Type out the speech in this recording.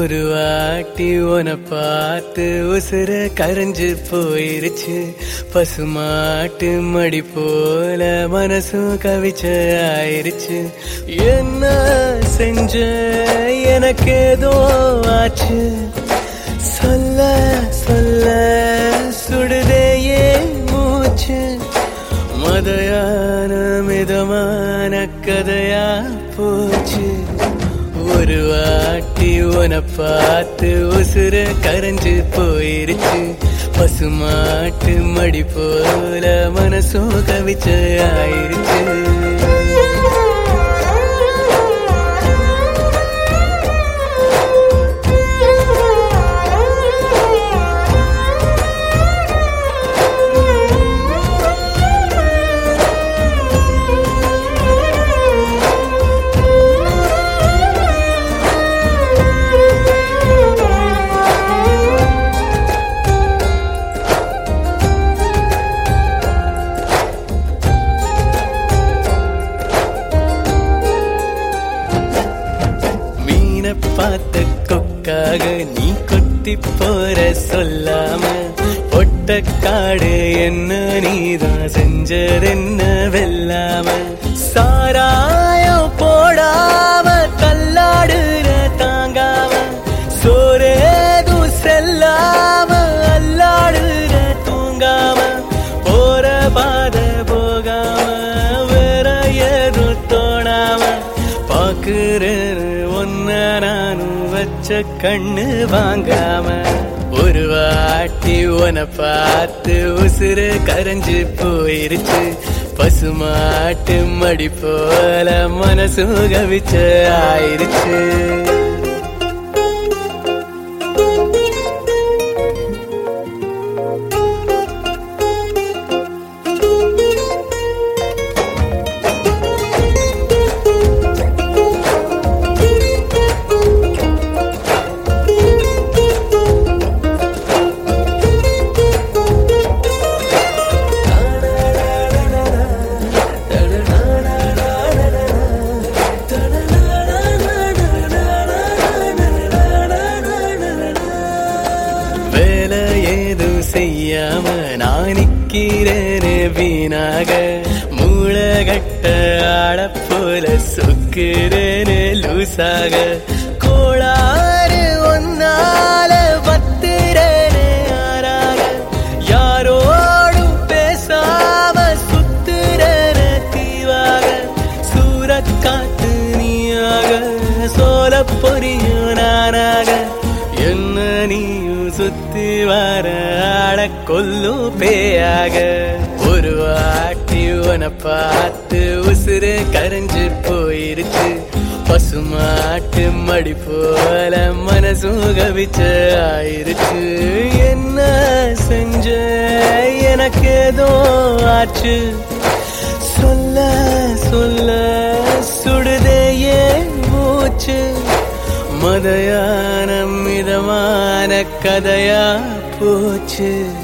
ஒரு வாட்டி உன பார்த்து உசுர கரைஞ்சு போயிருச்சு. பசுமாட்டு மடி போல மனசும் கவிச்ச ஆயிருச்சு. என்ன செஞ்ச எனக்கு ஏதோ ஆச்சு. சொல்ல சொல்ல சுடுதே ஏன் மூச்சு. மதையான மிதமான கதையா போச்சு. ஒரு வாட்டி உன பார்த்து உசுர கரைஞ்சு போயிருச்சு. பசுமாட்டு மடி போல மனசும் கவிச்ச ஆயிருச்சு. பார்த்த கொக்காக நீ கொத்தி போற சொல்லாம பொட்ட காடு என்ன நீதான் செஞ்சதென்ன வெல்லாம. சாராயம் போடாம தள்ளாடுற தாங்காம சோரேதும் செல்லாம அல்லாடுற தூங்காம போற பாத போகாம வேற ஏதும் தோணாம பாக்குற நானும் வச்ச கண்ணு வாங்காம. ஒரு வாட்டி உன பார்த்து உசுர கரைஞ்சு போயிருச்சு. பசுமாட்டு மடி போல மனசும் கவிச்ச ஆயிருச்சு. செய்யாம நான் நிக்கிறேனே வீணாக. மூளகட்ட ஆட போல சொக்கிறேனே லூசாக. கோளாறு ஒன்னால பத்துறேனே ஆறாக. யாரோடும் பேசாம சுத்துறேனே தீவாக. சூறக்காத்து நீயாக சோல பொரியும் நானாக. என்ன நீயும் சுத்தி வர ஆட கொல்லு பேயாக. ஒரு வாட்டி உன பார்த்து உசுர கரைஞ்சு போயிருச்சு. பசுமாட்டு மடி போல மனசும் கவிச்ச ஆயிருச்சு. என்ன செஞ்ச எனக்கு ஏதோ ஆச்சு. சொல்ல சொல்ல சுடுதே ஏன் மூச்சு. மதையான மிதமான கதையா போச்சு.